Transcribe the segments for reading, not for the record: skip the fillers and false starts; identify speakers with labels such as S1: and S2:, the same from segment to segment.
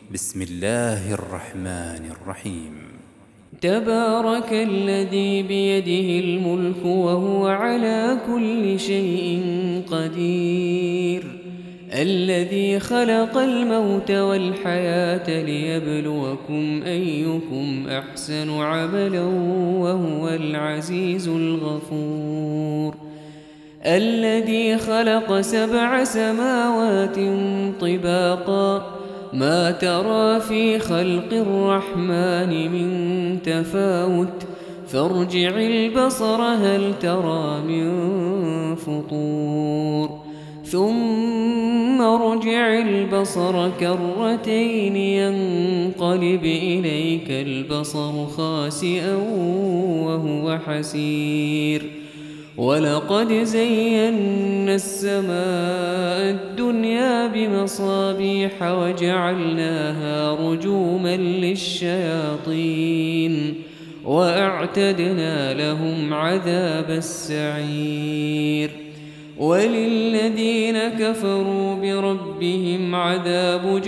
S1: بسم الله الرحمن الرحيم.
S2: تبارك الذي بيده الملك وهو على كل شيء قدير، الذي خلق الموت والحياة ليبلوكم أيكم أحسن عملا وهو العزيز الغفور، الذي خلق 7 سماوات طباقا ما ترى في خلق الرحمن من تفاوت فارجع البصر هل ترى من فطور ثم ارجع البصر كرتين ينقلب إليك البصر خاسئا وهو حسير، ولقد زينا السماء الدنيا بمصابيح وجعلناها رجوما للشياطين وأعتدنا لهم عذاب السعير، وللذين كفروا بربهم عذاب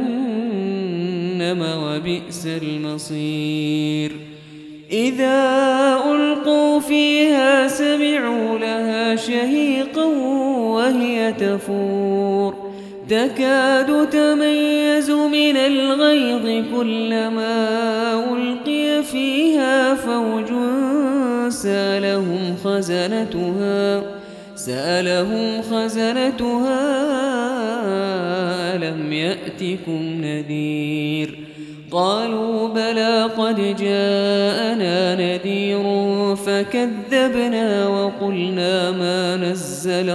S2: جهنم وبئس المصير. إذا ألقوا فيها سمعوا لها شهيقا وهي تفور تكاد تميز من الغيظ كلما ألقي فيها فوج سألهم خزنتها ألم يأتكم نذير؟ قالوا بلى قد جاءنا نذير فكذبنا وقلنا ما نزل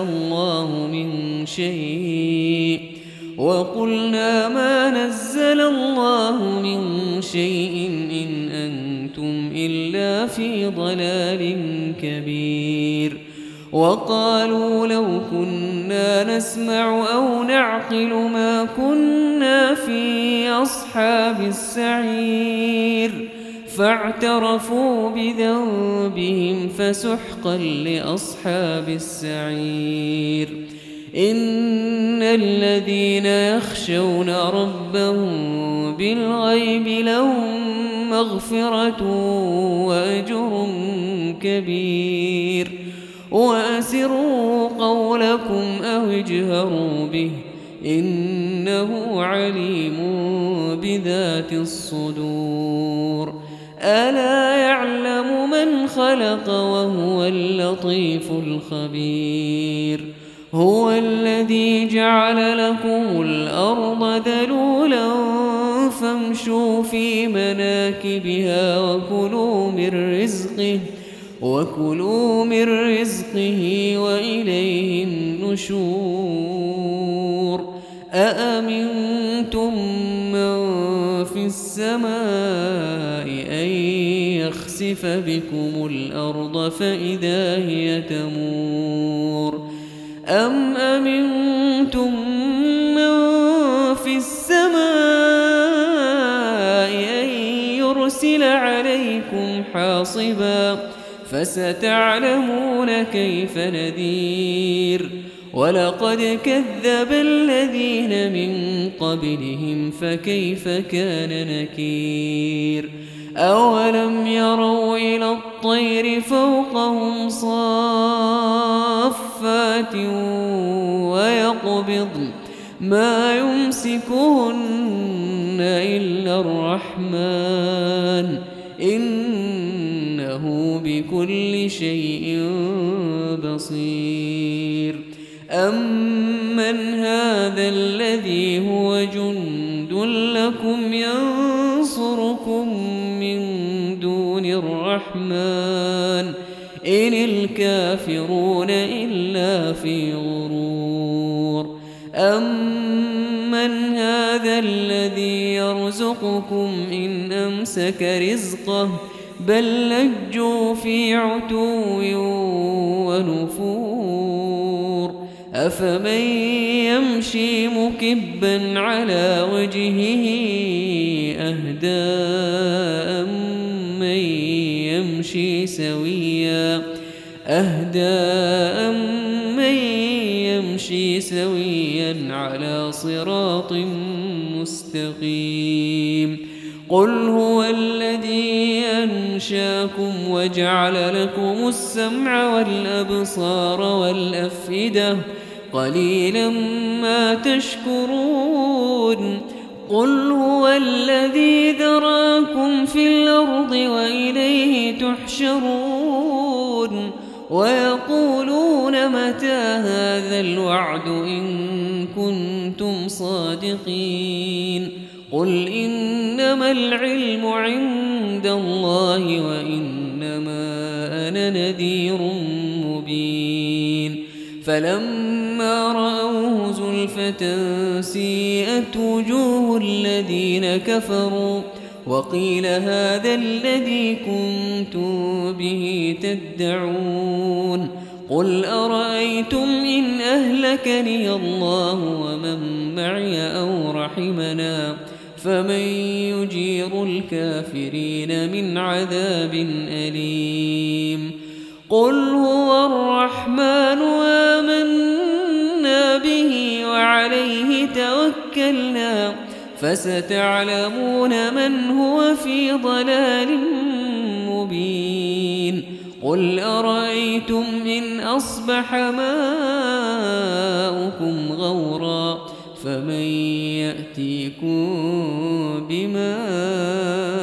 S2: الله من شيء إن أنتم إلا في ضلال كبير. وقالوا لو كنا نسمع أو نعقل ما كنا في أصحاب السعير، فاعترفوا بذنبهم فسحقا لأصحاب السعير. إن الذين يخشون ربهم بالغيب لهم مغفرة وأجر كبير. وأسروا قولكم أو اجهروا به إنه عليم بذات الصدور. ألا يعلم من خلق وهو اللطيف الخبير. هو الذي جعل لكم الأرض ذلولا فامشوا في مناكبها وكلوا من رزقه وإليه النشور. أأمنتم من في السماء أن يخسف بكم الأرض فإذا هي تمور، أم أمنتم من في السماء أن يرسل عليكم حاصبا فستعلمون كيف نذير. ولقد كذب الذين من قبلهم فكيف كان نكير. أولم يروا إلى الطير فوقهم صافات ويقبضن ما يمسكهن إلا الرحمن إنه بكل شيء بصير. أمن هذا الذي هو جند لكم ينصركم من دون الرحمن إن الكافرون إلا في غرور. أمن هذا الذي يرزقكم إن أمسك رزقه بل لجوا في عتو ونفور. أفمن يمشي مكبا على وجهه أهدى أمن يمشي سويا على صراط مستقيم. مستقيم قل هو الذي أنشاكم وجعل لكم السمع والأبصار والأفئدة قليلا ما تشكرون قل هو الذي ذراكم في الأرض وإليه تحشرون ويقولون متى هذا الوعد إن كنتم صادقين قل إنما العلم عند الله وإنما أنا نذير مبين فلما رأوه زلفة سيئت وجوه الذين كفروا وقيل هذا الذي كنتم به تدعون قل أرأيتم إن أهلكني الله ومن معي أو رحمنا فمن يجير الكافرين من عذاب أليم قل هو الرحمن آمنا به وعليه توكلنا فستعلمون من هو في ضلال مبين قل أرأيتم إن أصبح ماؤكم غورا فمن يأتيكم بماء